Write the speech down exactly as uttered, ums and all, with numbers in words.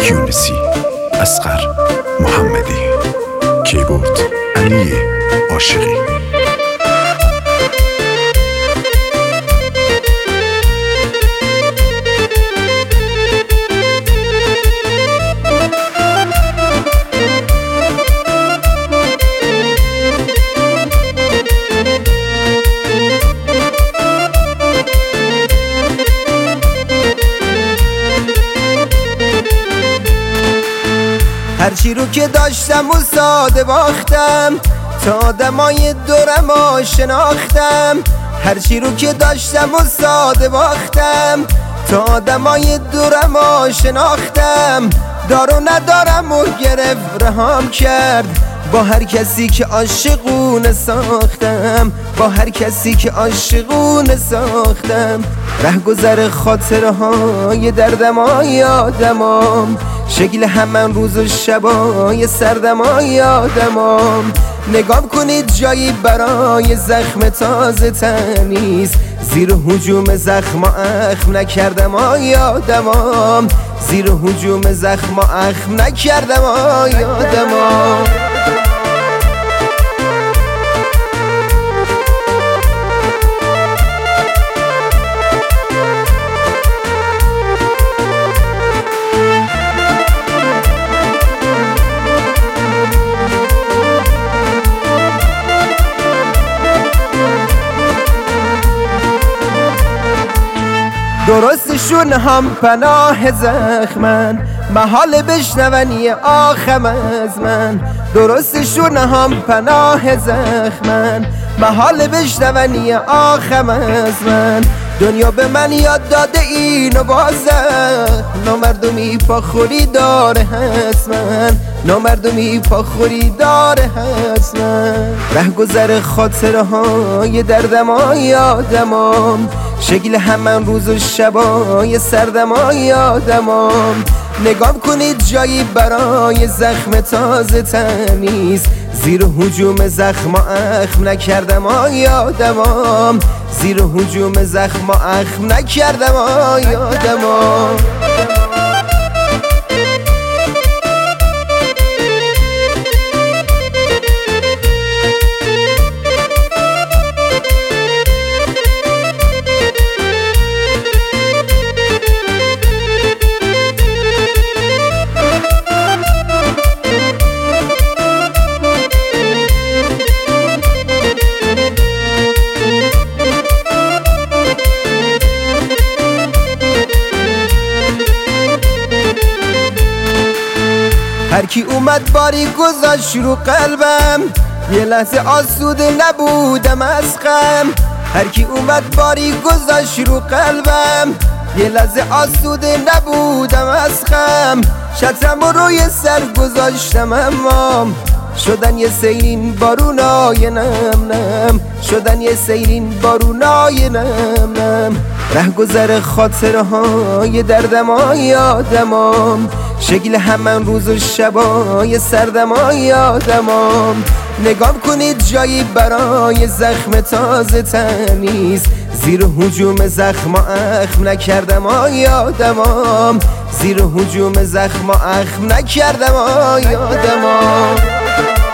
یونسی، اصغر محمدی، کیبورد علی عاشقی. هرچی رو که داشتم و ساده باختم، تا آدمای دورم ها شناختم. هرچی رو که داشتم و ساده باختم، تا آدمای دورم ها شناختم. دار و ندارم و گرفت رهام کرد، با هر کسی که عاشقونه ساختم، با هر کسی که عاشقونه ساختم. رهگذر خاطرهای دردمای آدمام، شکل همان روز و شبای سردمای آدمام. نگاه کنید جایی برای زخم تازه تنیست، زیر هجوم زخم اخم نکردم آی آدمام، زیر هجوم زخم اخم نکردم آی آدمام. درستشون هم پناه زخمن، محال بشنونی آخم از من. درستشون هم پناه زخمن، محال بشنونی آخم از من. دنیا به من یاد داده اینو بازم، نامردمی پا خوری داره حتما، نامردمی پا خوری داره حتما. رهگذر خاطرهای دردمای آدمام، شکل همان روز و شبای سردمای آدمام. نگاه کنید جایی برای زخم تازه تنیست، زیر هجوم زخم اخم نکردم آی آدمام، زیر هجوم زخم اخم نکردم آی آدمام. هر کی اومد باری گذاشت رو قلبم، یه لحظه آسوده نبودم از غم. هر کی اومد باری گذاشت رو قلبم، یه لحظه آسوده نبودم از غم. شطرم رو روی سر گذاشتم اما شدن یه سیلین بارونای نم نم، شدن یه سیلین بارونای نم نم. رهگذر خاطرهای دردمای آدمام، شکل همان روز و شبای سردمای آدمام. نگاه کنید جایی برای زخم تازه تنیست، زیر هجوم زخم اخم نکردم آی آدمام، زیر هجوم زخم اخم نکردم آی آدمام.